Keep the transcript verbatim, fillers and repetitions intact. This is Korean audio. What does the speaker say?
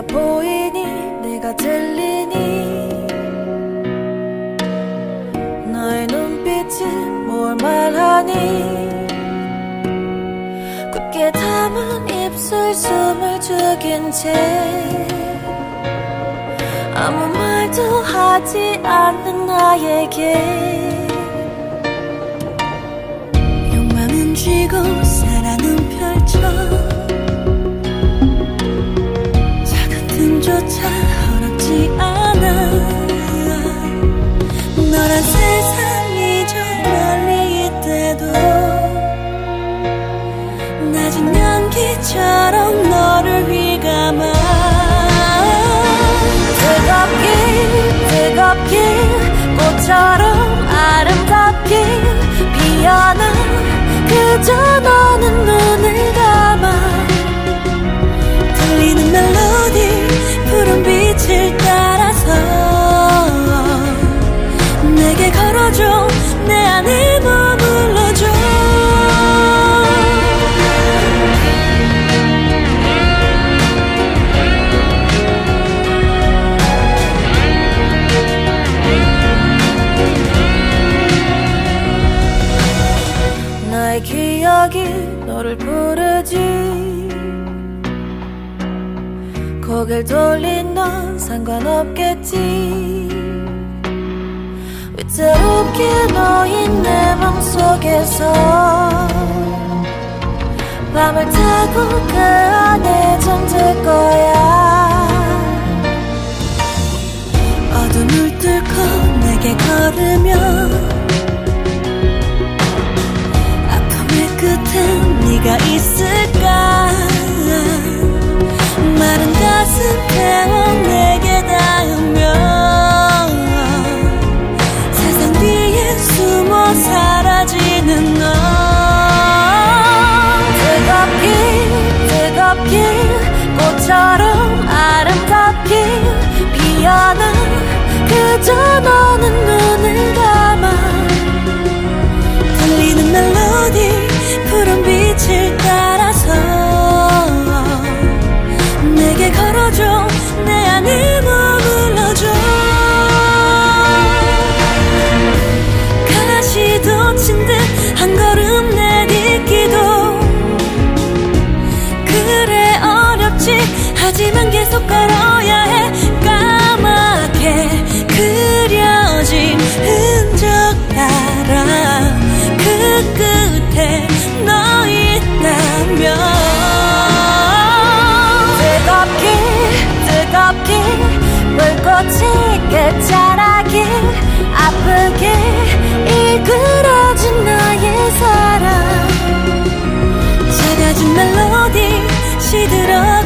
보이니 내가 들리니 너의 눈빛이 뭘 말하니 굳게 담은 입술 숨을 죽인 채 아무 말도 하지 않는 나에게 욕망은 쥐고 사랑은 펼쳐 작은 틈조차 허락지 않아 너란 세상이 저 멀리 있대도 낮은 연기처럼 너를 휘감아 뜨겁게 뜨겁게 꽃처럼 아름답게 피어나 그저 너는 눈을 감아 들리는 멜로디 푸른 빛을 따라서 내게 걸어줘 내 안에 머물러줘 나의 기억이 너를 부르지 고개를 돌린 넌 상관없겠지 위태롭게 놓인 내 맘속에서 밤을 타고 그 안에 잠들 거야 어둠을 뚫고 내게 걸으면 끝엔 네가 있을까 마른 가슴 태워 내게 닿으며 세상 뒤에 숨어 사라지는 너 뜨겁게 뜨겁게 꽃처럼 아름답게 피어나 그저 너는 눈을 감아 들리는 멜로디 푸른 빛을 따라서 내게 걸어줘 내 안에 머물러줘 가시도 친 듯 한 걸음 내딛기도 그래 어렵지 하지만 계속 걸어야 해 까맣게 그려진 흔적 따라 그 끝에 너 있다면 뜨겁게 뜨겁게 불꽃이 끝자락에 아프게 이끌어진 나의 사랑 작아진 멜로디 시들어